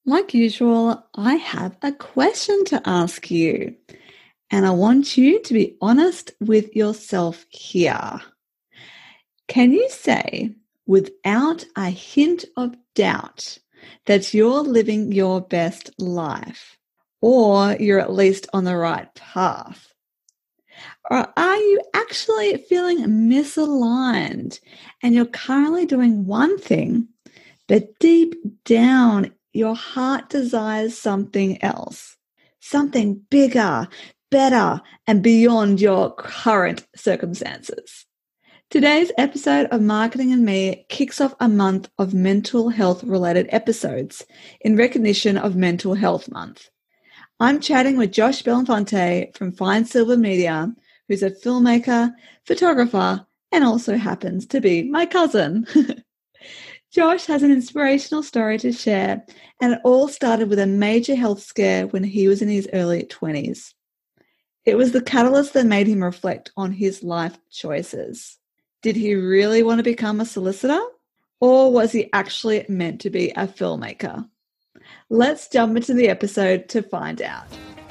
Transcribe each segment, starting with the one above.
Like usual, I have a question to ask you, and I want you to be honest with yourself here. Can you say, without a hint of doubt, that you're living your best life, or you're at least on the right path? Or are you actually feeling misaligned and you're currently doing one thing, but deep down, your heart desires something else, something bigger, better, and beyond your current circumstances? Today's episode of Marketing and Me kicks off a month of mental health related episodes in recognition of Mental Health Month. I'm chatting with Josh Belinfante from Fine Silver Media, who's a filmmaker, photographer, and also happens to be my cousin. Josh has an inspirational story to share, and it all started with a major health scare when he was in his early 20s. It was the catalyst that made him reflect on his life choices. Did he really want to become a solicitor, or was he actually meant to be a filmmaker? Let's jump into the episode to find out.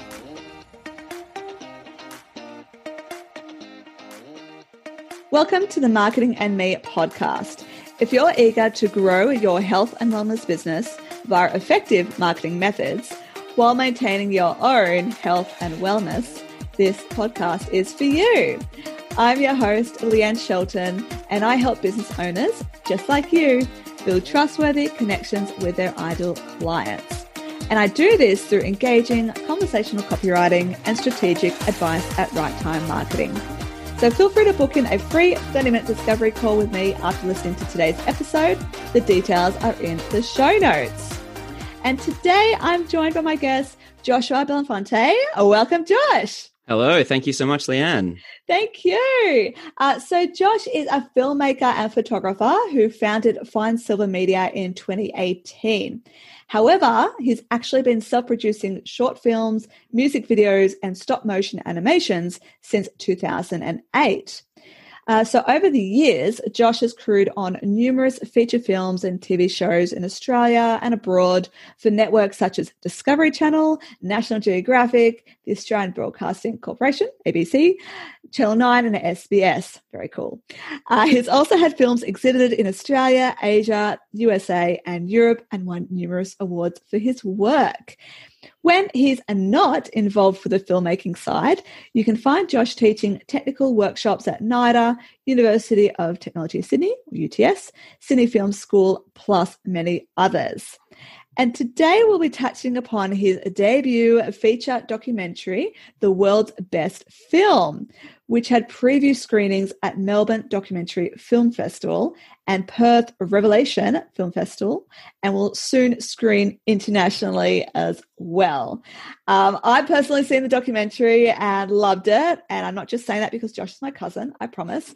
Welcome to the Marketing and Me podcast. If you're eager to grow your health and wellness business via effective marketing methods while maintaining your own health and wellness, this podcast is for you. I'm your host, Leanne Shelton, and I help business owners, just like you, build trustworthy connections with their ideal clients. And I do this through engaging conversational copywriting and strategic advice at right time marketing. So feel free to book in a free 30-minute discovery call with me after listening to today's episode. The details are in the show notes. And today I'm joined by my guest, Joshua Belinfante. Welcome, Josh. Hello. Thank you so much, Leanne. Thank you. So Josh is a filmmaker and photographer who founded Fine Silver Media in 2018. However, he's actually been self-producing short films, music videos, and stop-motion animations since 2008. So over the years, Josh has crewed on numerous feature films and TV shows in Australia and abroad for networks such as Discovery Channel, National Geographic, the Australian Broadcasting Corporation, ABC, Channel 9 and SBS. Very cool. He's also had films exhibited in Australia, Asia, USA and Europe and won numerous awards for his work. When he's not involved for the filmmaking side, you can find Josh teaching technical workshops at NIDA, University of Technology Sydney, or UTS, Sydney Film School, plus many others. And today we'll be touching upon his debut feature documentary, The World's Best Film, which had preview screenings at Melbourne Documentary Film Festival and Perth Revelation Film Festival, and will soon screen internationally as well. I've personally seen the documentary and loved it, and I'm not just saying that because Josh is my cousin, I promise.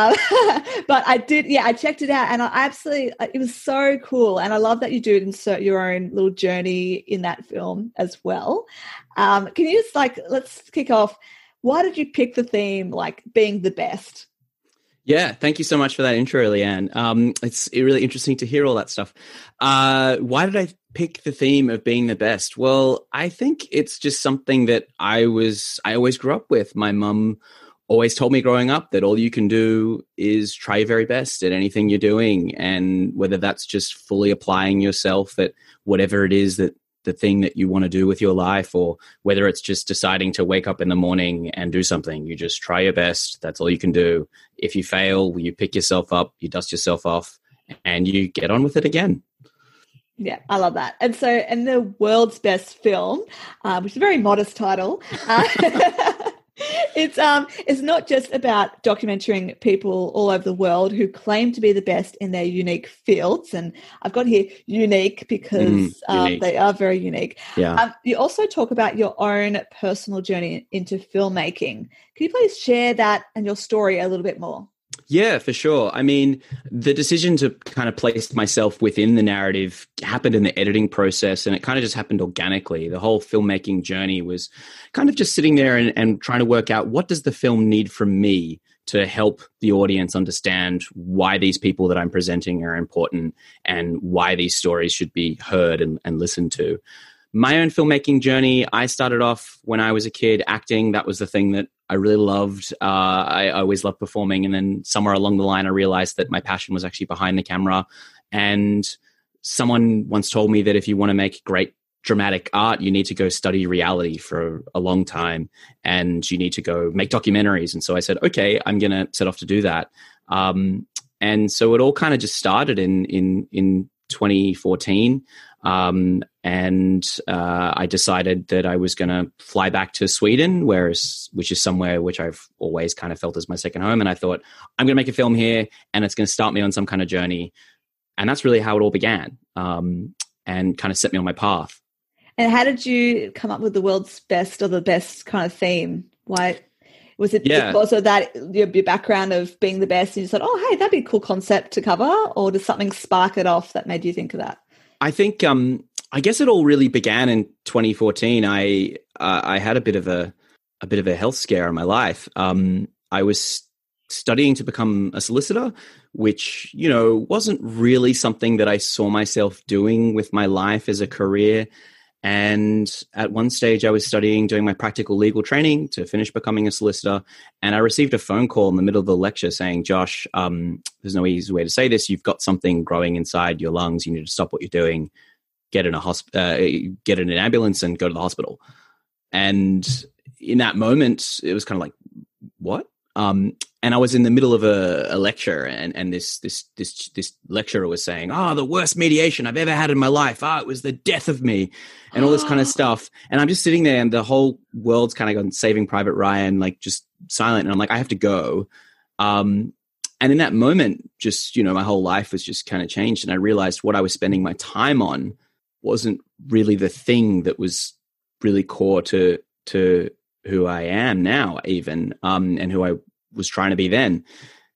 But I did, I checked it out, and it was so cool, and I love that you do insert your own little journey in that film as well. Can you just let's kick off. Why did you pick the theme, being the best? Yeah, thank you so much for that intro, Leanne. It's really interesting to hear all that stuff. Why did I pick the theme of being the best? Well, I think it's just something that I always grew up with. My mum always told me growing up that all you can do is try your very best at anything you're doing. And whether that's just fully applying yourself at whatever it is that the thing that you want to do with your life, or whether it's just deciding to wake up in the morning and do something, you just try your best. That's all you can do. If you fail, you pick yourself up, you dust yourself off, and you get on with it again. Yeah, I love that. And so, in The World's Best Film, which is a very modest title, it's not just about documenting people all over the world who claim to be the best in their unique fields. And I've got here unique because unique. They are very unique. Yeah. You also talk about your own personal journey into filmmaking. Can you please share that and your story a little bit more? Yeah, for sure. I mean, the decision to kind of place myself within the narrative happened in the editing process, and it kind of just happened organically. The whole filmmaking journey was kind of just sitting there and trying to work out, what does the film need from me to help the audience understand why these people that I'm presenting are important and why these stories should be heard and listened to. My own filmmaking journey, I started off when I was a kid acting. That was the thing that I really loved. I always loved performing. And then somewhere along the line, I realized that my passion was actually behind the camera. And someone once told me that if you want to make great dramatic art, you need to go study reality for a long time, and you need to go make documentaries. And so I said, okay, I'm going to set off to do that. And so it all kind of just started in 2014. I decided that I was going to fly back to Sweden, which is somewhere which I've always kind of felt as my second home. And I thought, I'm going to make a film here, and it's going to start me on some kind of journey. And that's really how it all began, and kind of set me on my path. And how did you come up with the world's best or the best kind of theme? Why was it because of that, your background of being the best, and you said, oh, hey, that'd be a cool concept to cover? Or did something spark it off that made you think of that? I think, I guess it all really began in 2014. I had a bit of a health scare in my life. I was studying to become a solicitor, which, wasn't really something that I saw myself doing with my life as a career. And at one stage I was doing my practical legal training to finish becoming a solicitor. And I received a phone call in the middle of the lecture saying, Josh, there's no easy way to say this. You've got something growing inside your lungs. You need to stop what you're doing, get in an ambulance and go to the hospital. And in that moment, it was kind of like, what? And I was in the middle of a lecture, and this lecturer was saying, the worst mediation I've ever had in my life. It was the death of me, and all this kind of stuff. And I'm just sitting there, and the whole world's kind of gone Saving Private Ryan, like just silent. And I'm like, I have to go. And in that moment, just, my whole life was just kind of changed. And I realized what I was spending my time on wasn't really the thing that was really core to who I am now, even, and who I was trying to be then.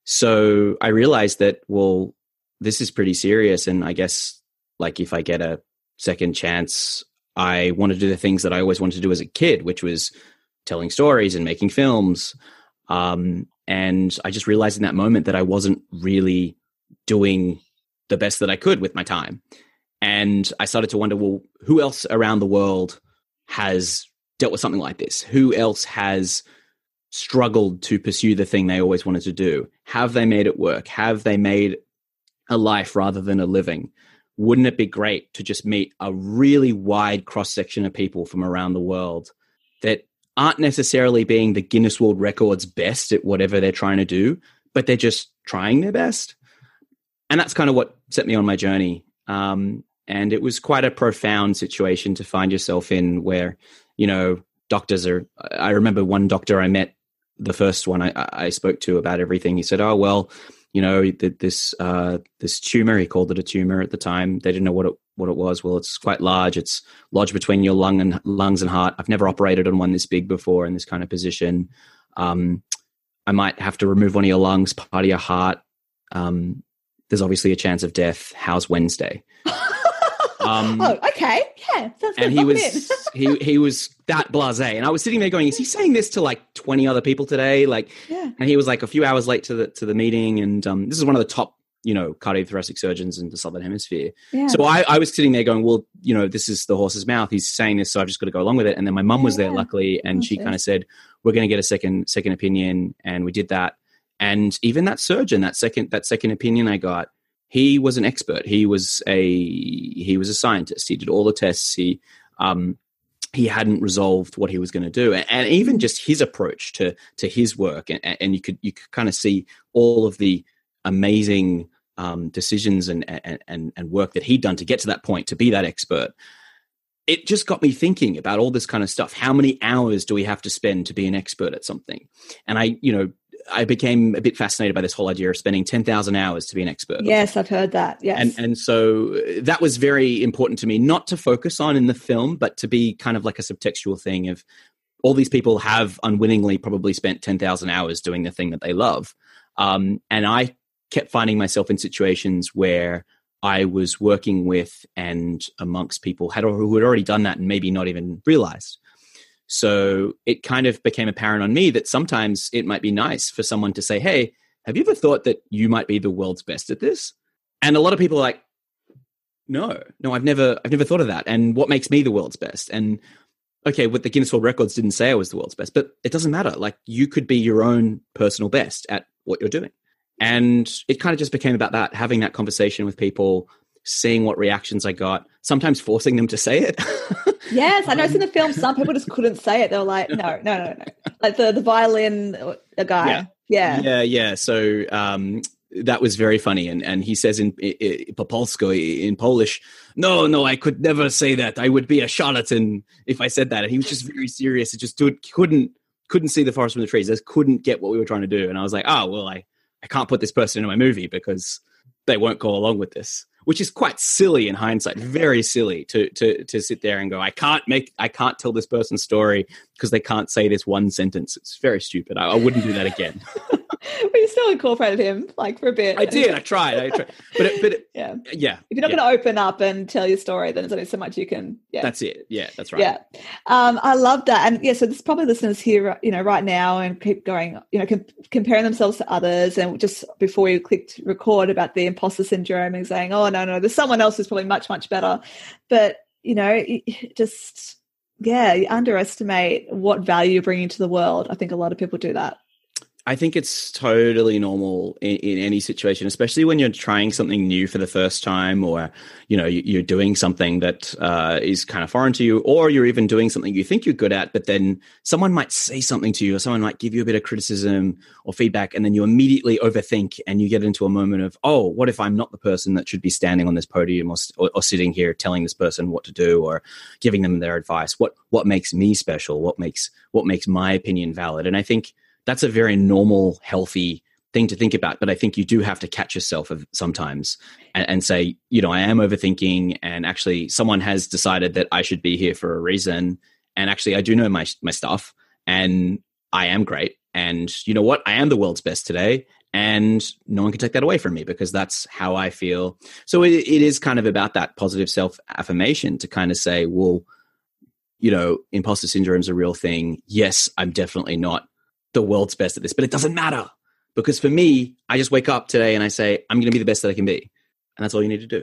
So I realized that, well, this is pretty serious. And I guess, like, if I get a second chance, I want to do the things that I always wanted to do as a kid, which was telling stories and making films. And I just realized in that moment that I wasn't really doing the best that I could with my time. And I started to wonder, well, who else around the world has dealt with something like this? Who else has struggled to pursue the thing they always wanted to do? Have they made it work? Have they made a life rather than a living? Wouldn't it be great to just meet a really wide cross-section of people from around the world that aren't necessarily being the Guinness World Records best at whatever they're trying to do, but they're just trying their best? And that's kind of what set me on my journey. And it was quite a profound situation to find yourself in, where, doctors are, I remember one doctor I met, the first one I spoke to about everything. He said, oh, well, this tumor, he called it a tumor at the time. They didn't know what it was. Well, it's quite large. It's lodged between your lungs and heart. I've never operated on one this big before in this kind of position. I might have to remove one of your lungs, part of your heart. There's obviously a chance of death. How's Wednesday? Okay. Yeah. And he was that blasé. And I was sitting there going, is he saying this to like 20 other people today? Like, yeah. And he was like a few hours late to the meeting. And this is one of the top, cardiothoracic surgeons in the Southern Hemisphere. Yeah. So I was sitting there going, well, this is the horse's mouth. He's saying this, so I've just got to go along with it. And then my mum was there, luckily, and she kind of said, we're going to get a second opinion. And we did that. And even that surgeon, that second opinion I got, he was an expert. He was a scientist. He did all the tests. He hadn't resolved what he was going to do, and even just his approach to his work, and you could kind of see all of the amazing decisions and work that he'd done to get to that point, to be that expert. It just got me thinking about all this kind of stuff. How many hours do we have to spend to be an expert at something? And I became a bit fascinated by this whole idea of spending 10,000 hours to be an expert. Yes, I've heard that. Yes. And so that was very important to me, not to focus on in the film, but to be kind of like a subtextual thing of all these people have unwittingly probably spent 10,000 hours doing the thing that they love. And I kept finding myself in situations where I was working with and amongst people who had already done that and maybe not even realized. So it kind of became apparent on me that sometimes it might be nice for someone to say, hey, have you ever thought that you might be the world's best at this? And a lot of people are like, no, I've never thought of that. And what makes me the world's best? And okay, what the Guinness World Records didn't say I was the world's best, but it doesn't matter. Like, you could be your own personal best at what you're doing. And it kind of just became about that, having that conversation with people, seeing what reactions I got, sometimes forcing them to say it. Yes, I noticed in the film some people just couldn't say it. They were like, no. Like the violin guy. Yeah. So that was very funny. And he says in Popolsko in Polish, no, I could never say that. I would be a charlatan if I said that. And he was just very serious. It just couldn't see the forest from the trees. Just couldn't get what we were trying to do. And I was like, I can't put this person into my movie because they won't go along with this, which is quite silly in hindsight, very silly to sit there and go, I can't tell this person's story because they can't say this one sentence. It's very stupid. I wouldn't do that again. But you still incorporated him, like, for a bit. I did. I tried. But yeah. Yeah. If you're not going to open up and tell your story, then there's only so much you can. Yeah. That's it. Yeah, that's right. Yeah. I love that. And yeah, so there's probably listeners here, right now and keep going, comparing themselves to others. And just before we clicked record about the imposter syndrome and saying, oh, no, there's someone else who's probably much, much better. But, you underestimate what value you're bringing to the world. I think a lot of people do that. I think it's totally normal in any situation, especially when you're trying something new for the first time, or, you're doing something that is kind of foreign to you, or you're even doing something you think you're good at, but then someone might say something to you, or someone might give you a bit of criticism or feedback, and then you immediately overthink and you get into a moment of, oh, what if I'm not the person that should be standing on this podium or sitting here telling this person what to do or giving them their advice? What makes me special? What makes my opinion valid? And I think that's a very normal, healthy thing to think about. But I think you do have to catch yourself sometimes and say, I am overthinking, and actually someone has decided that I should be here for a reason. And actually I do know my stuff, and I am great. And you know what? I am the world's best today, and no one can take that away from me because that's how I feel. So it is kind of about that positive self-affirmation to kind of say, well, imposter syndrome is a real thing. Yes, I'm definitely not the world's best at this, but it doesn't matter, because for me, I just wake up today and I say, I'm going to be the best that I can be. And that's all you need to do.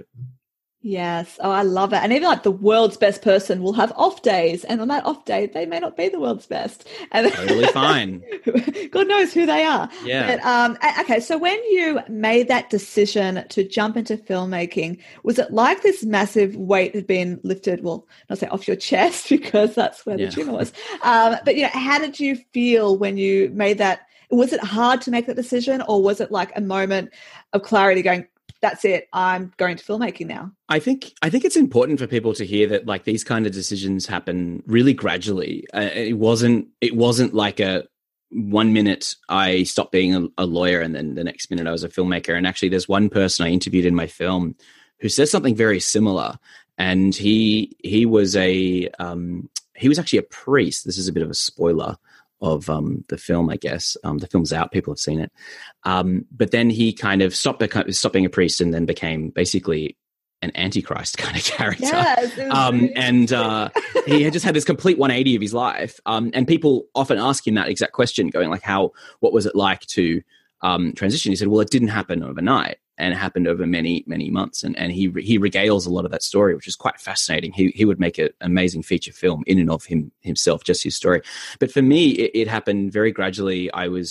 Yes. Oh, I love it. And even like the world's best person will have off days. And on that off day, they may not be the world's best. And totally fine. God knows who they are. Yeah. But, okay. So when you made that decision to jump into filmmaking, was it like this massive weight had been lifted? Well, not say off your chest, because that's where the tumor was. But how did you feel when you made that? Was it hard to make that decision, or was it like a moment of clarity going, that's it, I'm going to filmmaking now? I think it's important for people to hear that, like, these kind of decisions happen really gradually. It wasn't like a 1 minute I stopped being a lawyer and then the next minute I was a filmmaker. And actually there's one person I interviewed in my film who says something very similar. And he was actually a priest. This is a bit of a spoiler of the film, I guess. The film's out, people have seen it. But then he kind of stopped being a priest and then became basically an antichrist kind of character. Yes, and he had just had this complete 180 of his life. And people often ask him that exact question, going like, what was it like to transition? He said, well, it didn't happen overnight, and it happened over many, many months. And he regales a lot of that story, which is quite fascinating. He would make an amazing feature film in and of himself, just his story. But for me, it happened very gradually.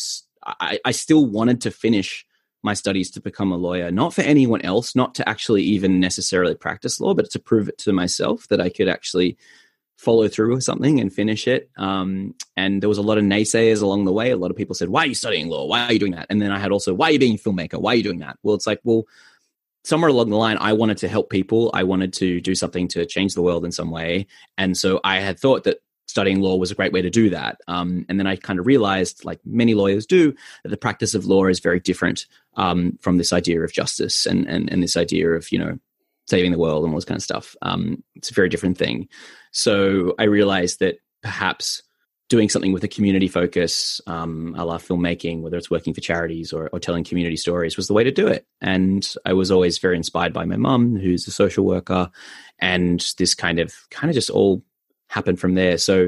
I still wanted to finish my studies to become a lawyer, not for anyone else, not to actually even necessarily practice law, but to prove it to myself that I could actually follow through with something and finish it. And there was a lot of naysayers along the way. A lot of people said, why are you studying law? Why are you doing that? And then I had also, why are you being a filmmaker? Why are you doing that? Well, it's like, somewhere along the line, I wanted to help people. I wanted to do something to change the world in some way. And so I had thought that studying law was a great way to do that. And then I kind of realized, like many lawyers do, that the practice of law is very different from this idea of justice and this idea of, saving the world and all this kind of stuff. It's a very different thing. So I realized that perhaps doing something with a community focus, a la filmmaking, whether it's working for charities or telling community stories, was the way to do it. And I was always very inspired by my mum, who's a social worker, and this kind of just all happened from there. So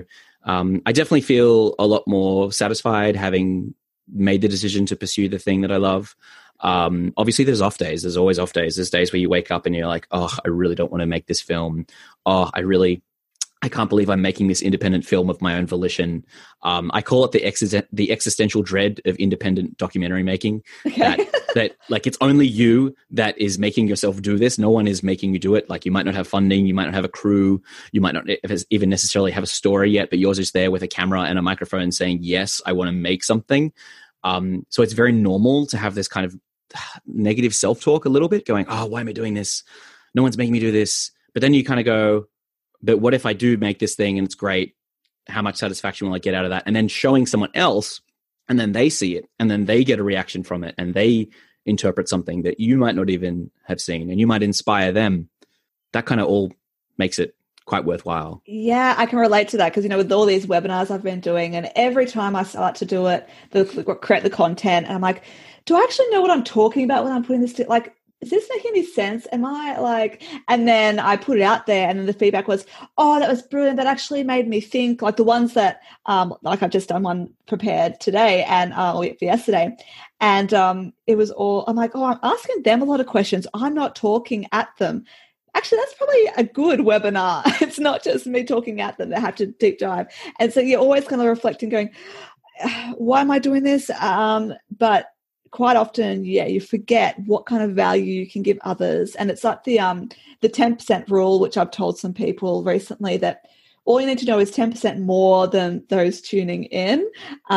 I definitely feel a lot more satisfied having made the decision to pursue the thing that I love. Obviously there's off days. There's always off days. There's days where you wake up and you're like, oh, I really don't want to make this film. Oh, I can't believe I'm making this independent film of my own volition. I call it the existential dread of independent documentary making. Okay. that like it's only you that is making yourself do this. No one is making you do it. Like you might not have funding, you might not have a crew, you might not even necessarily have a story yet, but yours is there with a camera and a microphone saying, yes, I want to make something. So it's very normal to have this kind of negative self-talk a little bit, going, oh, why am I doing this? No one's making me do this. But then you kind of go, but what if I do make this thing and it's great? How much satisfaction will I get out of that? And then showing someone else, and then they see it, and then they get a reaction from it, and they interpret something that you might not even have seen, and you might inspire them. That kind of all makes it quite worthwhile. Yeah, I can relate to that because, with all these webinars I've been doing, and every time I start to do it, create the content, and I'm like, do I actually know what I'm talking about when I'm putting this to, like, is this making any sense? Am I like, and then I put it out there and then the feedback was, oh, that was brilliant. That actually made me think, like the ones that, like I've just done one prepared today and or yesterday. And it was all, I'm like, oh, I'm asking them a lot of questions. I'm not talking at them. Actually, that's probably a good webinar. It's not just me talking at them that have to deep dive. And so you're always kind of reflecting going, why am I doing this? But quite often, you forget what kind of value you can give others. And it's like the 10% rule, which I've told some people recently, that all you need to know is 10% more than those tuning in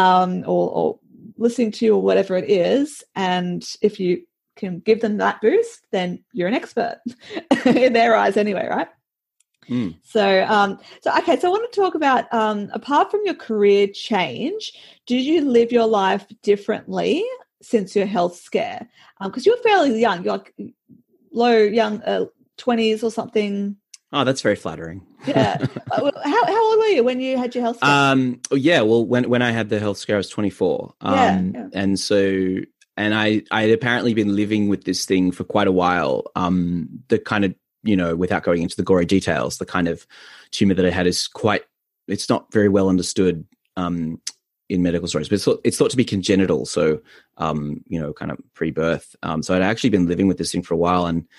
or listening to you or whatever it is. And if you can give them that boost, then you're an expert in their eyes anyway, right? Mm. So I want to talk about, apart from your career change, did you live your life differently since your health scare? Because you're fairly young, you're like young 20s or something. Oh, that's very flattering. Yeah. How old were you when you had your health scare? Well, when I had the health scare, I was 24. And so, and I had apparently been living with this thing for quite a while. The kind of, without going into the gory details, the kind of tumor that I had is it's not very well understood in medical stories, but it's thought to be congenital. So, kind of pre-birth. So I'd actually been living with this thing for a while. And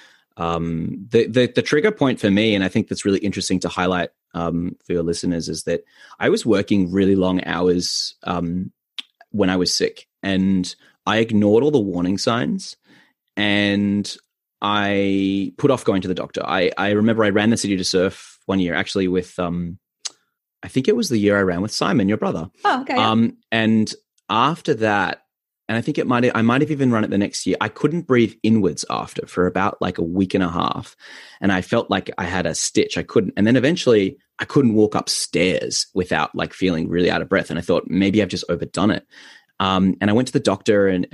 the trigger point for me, and I think that's really interesting to highlight for your listeners, is that I was working really long hours when I was sick, and I ignored all the warning signs, and I put off going to the doctor. I remember I ran the City to Surf one year, actually with I think it was the year I ran with Simon, your brother. Oh, okay. Yeah. And after that, and I think I might have even run it the next year, I couldn't breathe inwards after for about like a week and a half. And I felt like I had a stitch. I couldn't. And then eventually I couldn't walk upstairs without like feeling really out of breath. And I thought maybe I've just overdone it. And I went to the doctor and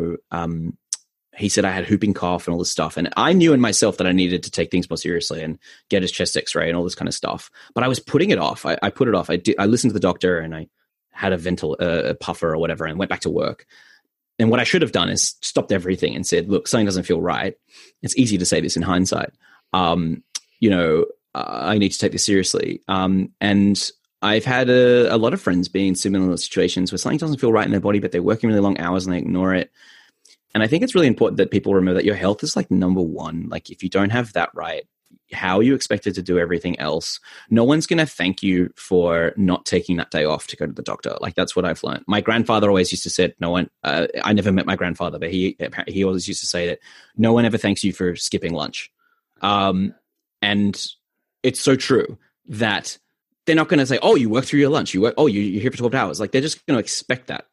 he said I had whooping cough and all this stuff. And I knew in myself that I needed to take things more seriously and get his chest x-ray and all this kind of stuff. But I was putting it off. I put it off. I listened to the doctor and I had a puffer or whatever and went back to work. And what I should have done is stopped everything and said, look, something doesn't feel right. It's easy to say this in hindsight. I need to take this seriously. And I've had a lot of friends be in similar situations where something doesn't feel right in their body, but they're working really long hours and they ignore it. And I think it's really important that people remember that your health is like number one. Like if you don't have that right, how are you expected to do everything else? No one's going to thank you for not taking that day off to go to the doctor. Like that's what I've learned. My grandfather always used to say, I never met my grandfather, but he always used to say that no one ever thanks you for skipping lunch. And it's so true that they're not going to say, oh, you worked through your lunch. You're here for 12 hours. Like they're just going to expect that.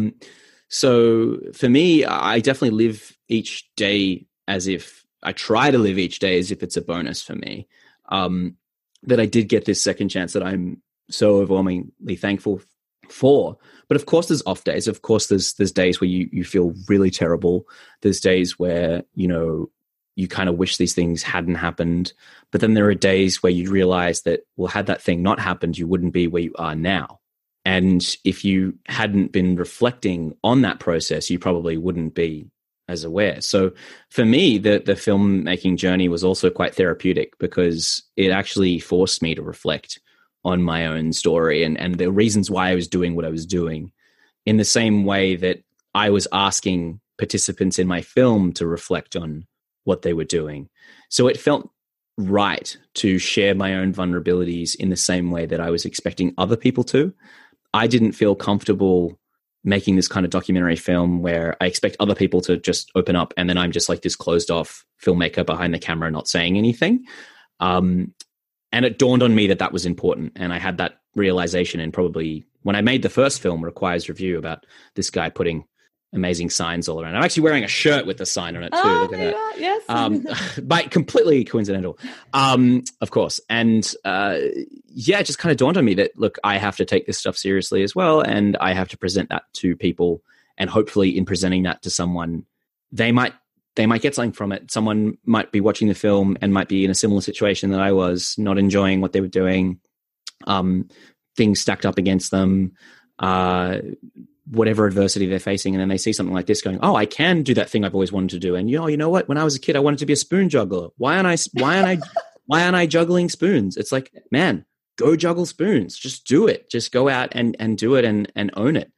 So for me, I definitely live each day I try to live each day as if it's a bonus for me, that I did get this second chance that I'm so overwhelmingly thankful for. But of course there's off days. Of course there's days where you feel really terrible. There's days where, you kind of wish these things hadn't happened. But then there are days where you realize that, well, had that thing not happened, you wouldn't be where you are now. And if you hadn't been reflecting on that process, you probably wouldn't be as aware. So for me, the filmmaking journey was also quite therapeutic because it actually forced me to reflect on my own story and the reasons why I was doing what I was doing, in the same way that I was asking participants in my film to reflect on what they were doing. So it felt right to share my own vulnerabilities in the same way that I was expecting other people to. I didn't feel comfortable making this kind of documentary film where I expect other people to just open up and then I'm just like this closed off filmmaker behind the camera not saying anything. And it dawned on me that that was important. And I had that realization in probably when I made the first film, Requires Review, about this guy putting amazing signs all around. I'm actually wearing a shirt with the sign on it too. Oh, look at that. Yes. By completely coincidental, of course. And yeah, it just kind of dawned on me that, look, I have to take this stuff seriously as well. And I have to present that to people. And hopefully in presenting that to someone, they might get something from it. Someone might be watching the film and might be in a similar situation that I was, not enjoying what they were doing, things stacked up against them, whatever adversity they're facing. And then they see something like this going, oh, I can do that thing I've always wanted to do. And you know what? When I was a kid, I wanted to be a spoon juggler. Why aren't I juggling spoons? It's like, man, go juggle spoons. Just do it. Just go out and do it and own it.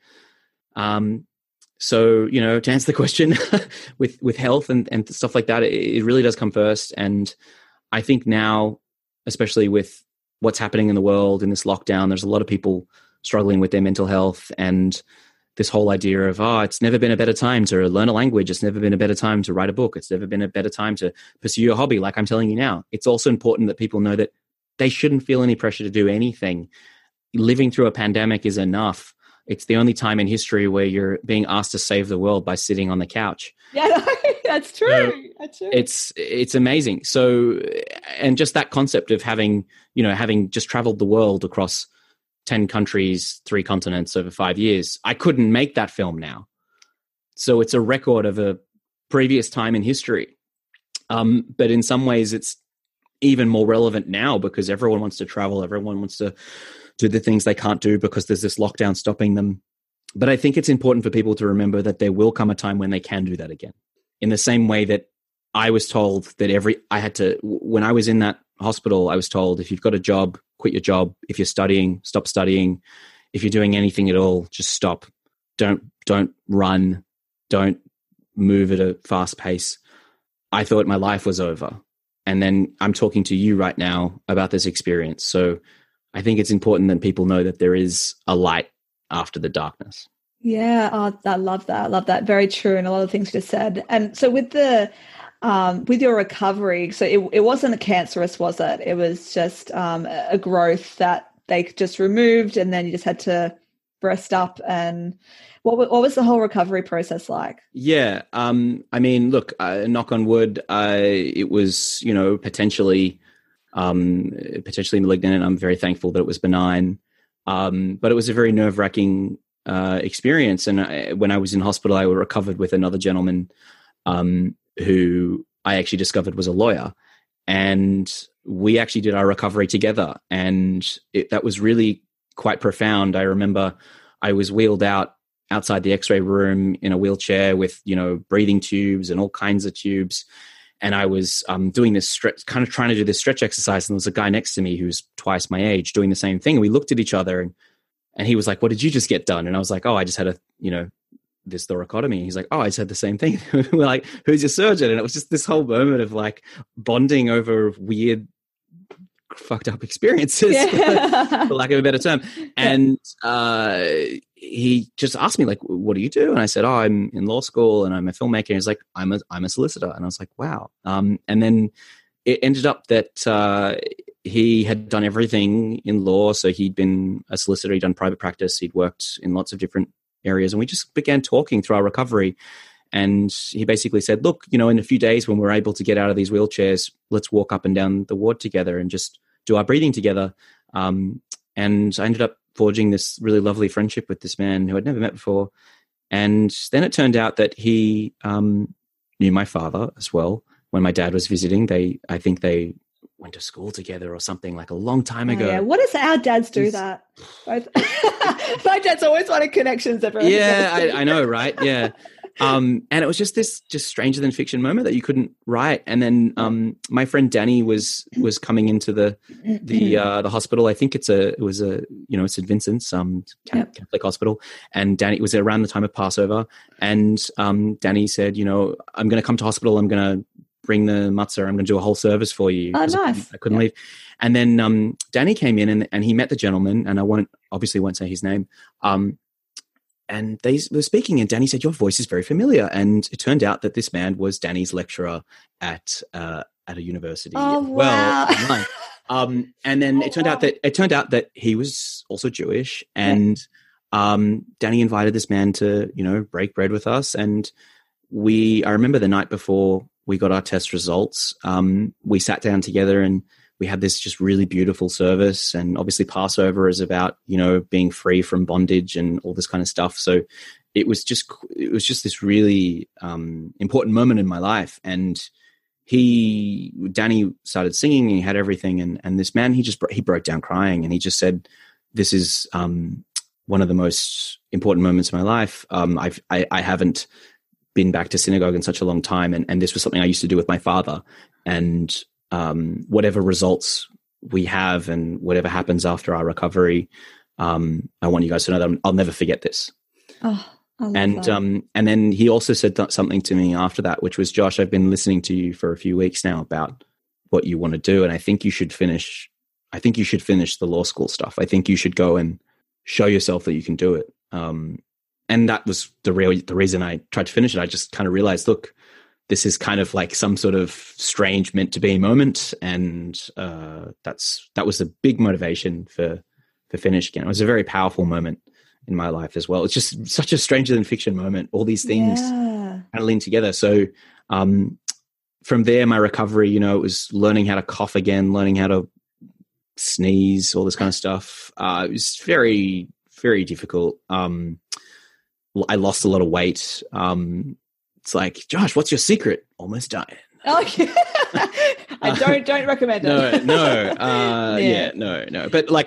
So, to answer the question with health and stuff like that, it really does come first. And I think now, especially with what's happening in the world in this lockdown, there's a lot of people struggling with their mental health, and this whole idea of, it's never been a better time to learn a language. It's never been a better time to write a book. It's never been a better time to pursue your hobby, like I'm telling you now. It's also important that people know that they shouldn't feel any pressure to do anything. Living through a pandemic is enough. It's the only time in history where you're being asked to save the world by sitting on the couch. Yeah, that's true. That's true. It's amazing. So, and just that concept of having just traveled the world across 10 countries, 3 continents over 5 years, I couldn't make that film now. So it's a record of a previous time in history. But in some ways it's even more relevant now because everyone wants to travel. Everyone wants to do the things they can't do because there's this lockdown stopping them. But I think it's important for people to remember that there will come a time when they can do that again. In the same way that I was told that when I was in that hospital, I was told, if you've got a job, quit your job. If you're studying, stop studying. If you're doing anything at all, just stop. Don't run. Don't move at a fast pace. I thought my life was over. And then I'm talking to you right now about this experience. So I think it's important that people know that there is a light after the darkness. Yeah, I love that. I love that. Very true. And a lot of things you just said. And so with your recovery, so it wasn't cancerous, was it? It was just a growth that they just removed, and then you just had to rest up. And what was the whole recovery process like? Yeah, I mean, look, knock on wood, it was potentially malignant, and I'm very thankful that it was benign. But it was a very nerve-wracking experience. And when I was in hospital, I recovered with another gentleman who I actually discovered was a lawyer, and we actually did our recovery together. And that was really quite profound. I remember I was wheeled outside the X-ray room in a wheelchair with, breathing tubes and all kinds of tubes. And I was doing this stretch, kind of trying to do this stretch exercise. And there was a guy next to me who's twice my age doing the same thing. And we looked at each other and he was like, "What did you just get done?" And I was like, "Oh, I just had this thoracotomy." He's like, "Oh, I just had the same thing." We're like, "Who's your surgeon?" And it was just this whole moment of like bonding over weird, fucked up experiences, for lack of a better term. And he just asked me, like, "What do you do?" And I said, "Oh, I'm in law school and I'm a filmmaker." And he's like, I'm a solicitor." And I was like, wow. And then it ended up that he had done everything in law. So he'd been a solicitor, he'd done private practice, he'd worked in lots of different areas. And we just began talking through our recovery. And he basically said, "Look, in a few days when we're able to get out of these wheelchairs, let's walk up and down the ward together and just do our breathing together." And I ended up forging this really lovely friendship with this man who I'd never met before. And then it turned out that he knew my father as well. When my dad was visiting, I think they went to school together or something, like a long time ago. Yeah. What is our dads do that? Both. My dad's always wanted connections. Everyone. Yeah, I know, right? Yeah. And it was just this stranger than fiction moment that you couldn't write. And then my friend Danny was coming into the hospital. I think it's St. Vincent's Catholic hospital. And Danny, it was around the time of Passover. And Danny said, I'm going to come to hospital. I'm going to bring the matzah. I'm going to do a whole service for you. Oh, nice. I couldn't leave. And then Danny came in and he met the gentleman, and I won't say his name. And they were speaking, and Danny said, "Your voice is very familiar." And it turned out that this man was Danny's lecturer at a university. Oh, wow. And then it turned out that he was also Jewish, and Danny invited this man to, break bread with us. And I remember the night before we got our test results, we sat down together and we had this just really beautiful service. And obviously Passover is about, being free from bondage and all this kind of stuff. So it was just this really important moment in my life. And Danny started singing, and he had everything. And this man, he broke down crying, and he just said, "This is one of the most important moments of my life. I haven't been back to synagogue in such a long time. And this was something I used to do with my father. And whatever results we have and whatever happens after our recovery, I want you guys to know that I'll never forget this." Oh, I love that. And then he also said something to me after that, which was, "Josh, I've been listening to you for a few weeks now about what you want to do. And I think you should finish the law school stuff. I think you should go and show yourself that you can do it." And that was the reason I tried to finish it. I just kind of realized, look, this is kind of like some sort of strange meant to be moment. And that was a big motivation for finishing it. It was a very powerful moment in my life as well. It's just such a stranger than fiction moment. All these things kind of lean together. So from there, my recovery, it was learning how to cough again, learning how to sneeze, all this kind of stuff. It was very, very difficult. I lost a lot of weight. It's like, "Josh, what's your secret?" Almost dying. Okay. I don't recommend it. No. But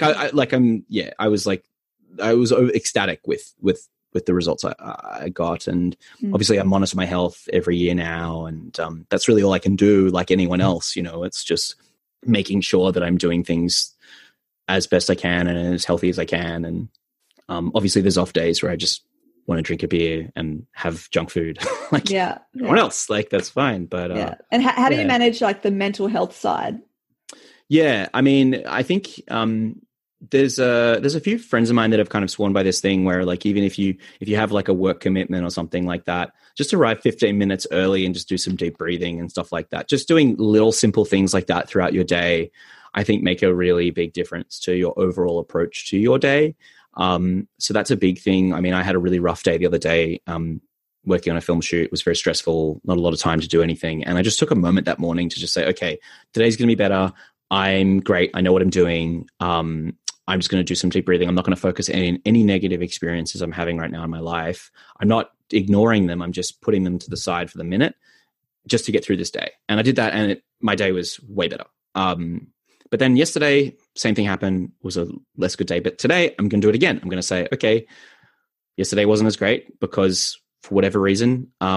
I was ecstatic with the results I got. And obviously I monitor my health every year now. And that's really all I can do, like anyone else. It's just making sure that I'm doing things as best I can and as healthy as I can. And obviously there's off days where I just want to drink a beer and have junk food like everyone else. Like, that's fine. But and how do you manage like the mental health side? I mean, I think there's a few friends of mine that have kind of sworn by this thing where, like, even if you have like a work commitment or something like that, just arrive 15 minutes early and just do some deep breathing and stuff like that. Just doing little simple things like that throughout your day, I think, make a really big difference to your overall approach to your day. So that's a big thing. I mean, I had a really rough day the other day, working on a film shoot. It was very stressful, not a lot of time to do anything. And I just took a moment that morning to just say, okay, today's going to be better. I'm great. I know what I'm doing. I'm just going to do some deep breathing. I'm not going to focus on any negative experiences I'm having right now in my life. I'm not ignoring them. I'm just putting them to the side for the minute just to get through this day. And I did that, and my day was way better. But then yesterday, same thing happened. It was a less good day. But today, I'm going to do it again. I'm going to say, okay, yesterday wasn't as great because for whatever reason, today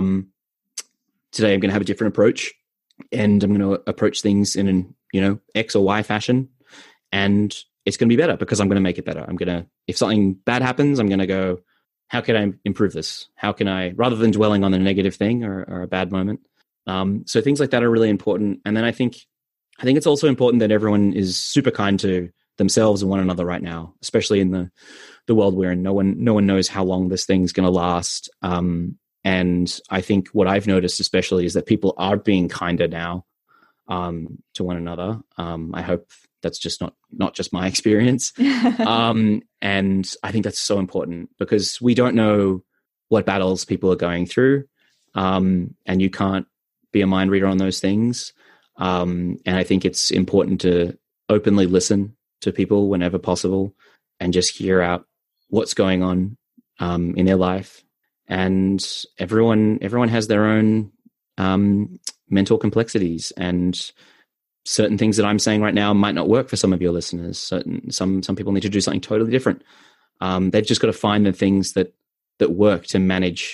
I'm going to have a different approach, and I'm going to approach things in an, X or Y fashion, and it's going to be better because I'm going to make it better. If something bad happens, I'm going to go, how can I improve this? How can I, rather than dwelling on a negative thing or a bad moment. So things like that are really important. And then I think it's also important that everyone is super kind to themselves and one another right now, especially in the world we're in. No one knows how long this thing's going to last. And I think what I've noticed especially is that people are being kinder now to one another. I hope that's just not just my experience. And I think that's so important because we don't know what battles people are going through. And you can't be a mind reader on those things. And I think it's important to openly listen to people whenever possible and just hear out what's going on in their life. And everyone has their own mental complexities, and certain things that I'm saying right now might not work for some of your listeners. Some people need to do something totally different. They've just got to find the things that work to manage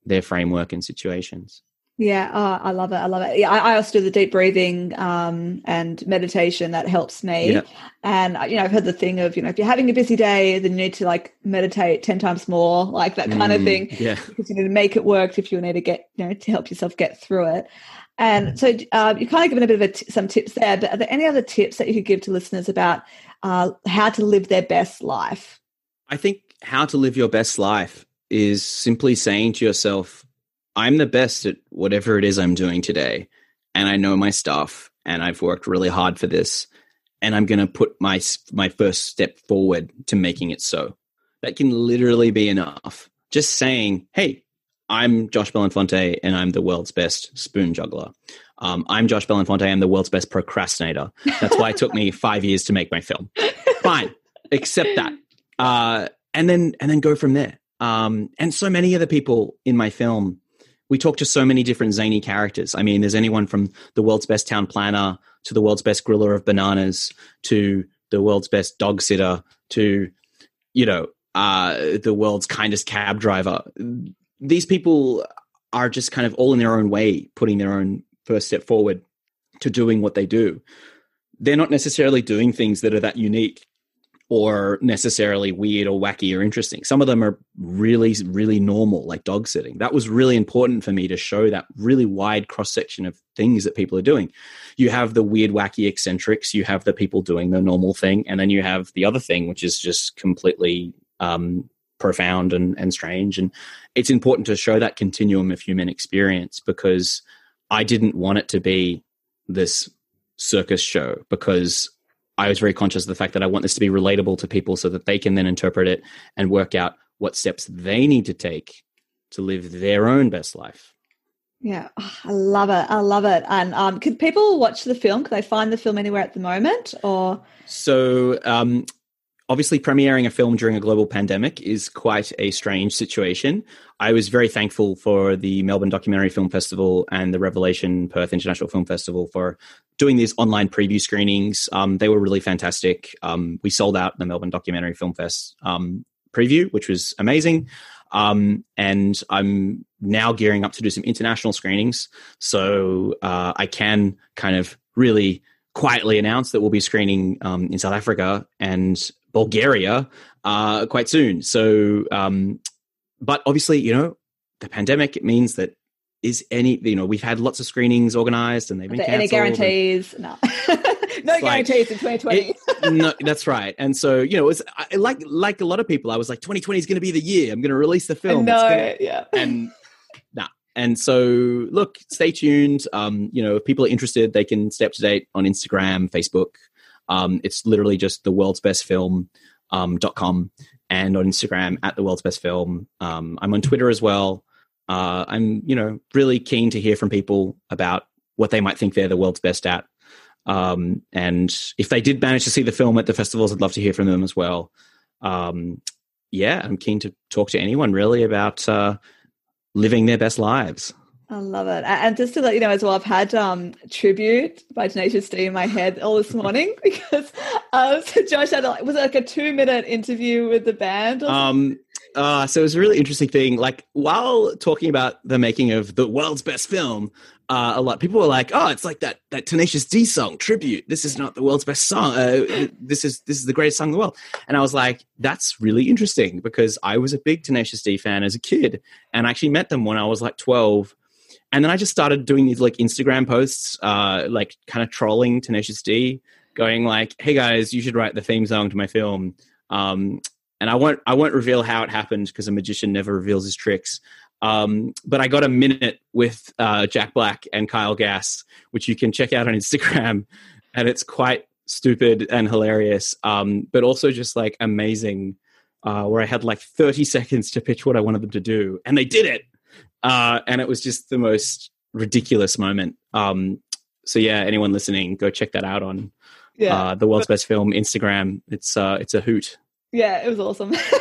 their framework and situations. Yeah, I love it. I love it. Yeah, I also do the deep breathing and meditation that helps me. Yeah. And I've heard the thing of, if you're having a busy day, then you need to like meditate 10 times more, like that kind of thing. Yeah. Because you need to make it work if you need to get, to help yourself get through it. And so you've kind of given a bit of some tips there, but are there any other tips that you could give to listeners about how to live their best life? I think how to live your best life is simply saying to yourself, I'm the best at whatever it is I'm doing today, and I know my stuff, and I've worked really hard for this, and I'm going to put my first step forward to making it so. That can literally be enough. Just saying, hey, I'm Josh Belenfonte, and I'm the world's best spoon juggler. I'm Josh Belenfonte, I'm the world's best procrastinator. That's why it took me 5 years to make my film. Fine, accept that. And then go from there. And so many other people in my film, we talk to so many different zany characters. I mean, there's anyone from the world's best town planner to the world's best griller of bananas to the world's best dog sitter to, the world's kindest cab driver. These people are just kind of all in their own way, putting their own first step forward to doing what they do. They're not necessarily doing things that are that unique or necessarily weird or wacky or interesting. Some of them are really, really normal, like dog sitting. That was really important for me to show that really wide cross-section of things that people are doing. You have the weird, wacky eccentrics, you have the people doing the normal thing, and then you have the other thing, which is just completely profound and strange. And it's important to show that continuum of human experience, because I didn't want it to be this circus show, because I was very conscious of the fact that I want this to be relatable to people so that they can then interpret it and work out what steps they need to take to live their own best life. Yeah, I love it. I love it. And could people watch the film? Can they find the film anywhere at the moment? Or so obviously premiering a film during a global pandemic is quite a strange situation. I was very thankful for the Melbourne Documentary Film Festival and the Revelation Perth International Film Festival for doing these online preview screenings. They were really fantastic. We sold out the Melbourne Documentary Film Fest preview, which was amazing. And I'm now gearing up to do some international screenings. So I can kind of really quietly announce that we'll be screening in South Africa and Bulgaria quite soon. So, but obviously, the pandemic, it means that we've had lots of screenies organized and they've been canceled. Any guarantees? No. No guarantees in 2020. No, that's right. And so, it was like a lot of people, I was like, 2020 is going to be the year. I'm going to release the film. Yeah. And so, look, stay tuned. If people are interested, they can stay up to date on Instagram, Facebook. It's literally just theworldsbestfilm.com and on Instagram at theworldsbestfilm. I'm on Twitter as well. I'm, really keen to hear from people about what they might think they're the world's best at. And if they did manage to see the film at the festivals, I'd love to hear from them as well. I'm keen to talk to anyone really about living their best lives. I love it. And just to let you know as well, I've had Tribute by Tenacious D in my head all this morning because so Josh had was it like a 2-minute interview with the band? So it was a really interesting thing. Like while talking about the making of the world's best film, a lot of people were like, "Oh, it's like that Tenacious D song, Tribute. This is not the world's best song. This is the greatest song in the world." And I was like, "That's really interesting," because I was a big Tenacious D fan as a kid, and I actually met them when I was like 12. And then I just started doing these like Instagram posts, like kind of trolling Tenacious D, going like, "Hey guys, you should write the theme song to my film." And I won't reveal how it happened because a magician never reveals his tricks. But I got a minute with Jack Black and Kyle Gass, which you can check out on Instagram, and it's quite stupid and hilarious, but also just like amazing. Where I had like 30 seconds to pitch what I wanted them to do, and they did it. And it was just the most ridiculous moment. So yeah, anyone listening, go check that out on the World's Best Film Instagram. It's a hoot. Yeah, it was awesome.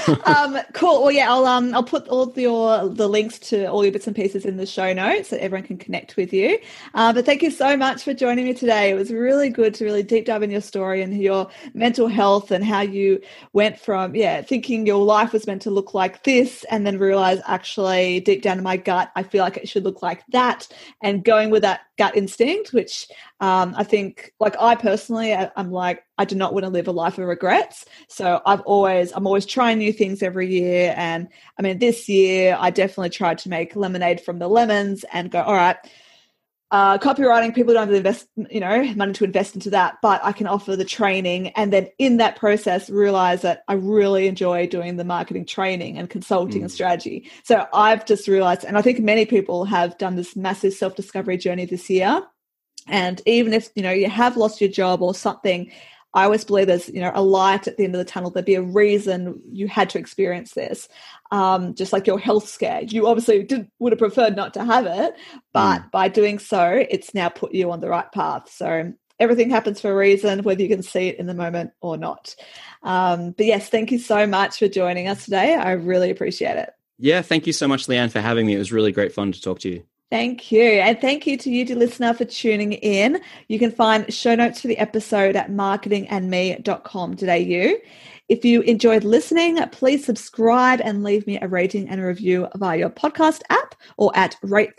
Cool. Well, yeah, I'll put all the links to all your bits and pieces in the show notes so everyone can connect with you. But thank you so much for joining me today. It was really good to really deep dive in your story and your mental health and how you went from thinking your life was meant to look like this and then realize actually deep down in my gut I feel like it should look like that, and going with that gut instinct, which I think, like, I personally, I'm like, I do not want to live a life of regrets. So I'm always trying new things every year. And I mean, this year I definitely tried to make lemonade from the lemons and go, all right, copywriting, people don't have to invest, money to invest into that, but I can offer the training. And then in that process, realize that I really enjoy doing the marketing training and consulting and strategy. So I've just realized, and I think many people have done this massive self-discovery journey this year. And even if, you have lost your job or something, I always believe there's, a light at the end of the tunnel. There'd be a reason you had to experience this. Just like your health scare. You obviously would have preferred not to have it, but by doing so, it's now put you on the right path. So everything happens for a reason, whether you can see it in the moment or not. But yes, thank you so much for joining us today. I really appreciate it. Yeah, thank you so much, Leanne, for having me. It was really great fun to talk to you. Thank you. And thank you to you, dear listener, for tuning in. You can find show notes for the episode at marketingandme.com.au. If you enjoyed listening, please subscribe and leave me a rating and a review via your podcast app or at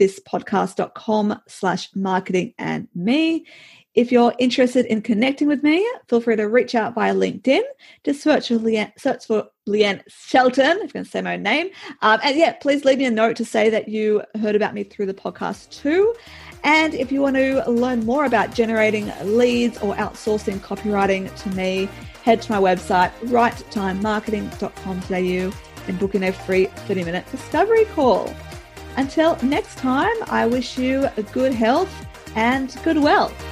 ratethispodcast.com/marketingandme. If you're interested in connecting with me, feel free to reach out via LinkedIn. Just search for Leanne Shelton, if you're going to say my own name. And please leave me a note to say that you heard about me through the podcast too. And if you want to learn more about generating leads or outsourcing copywriting to me, head to my website, righttimemarketing.com.au, and book in a free 30-minute discovery call. Until next time, I wish you a good health and good wealth.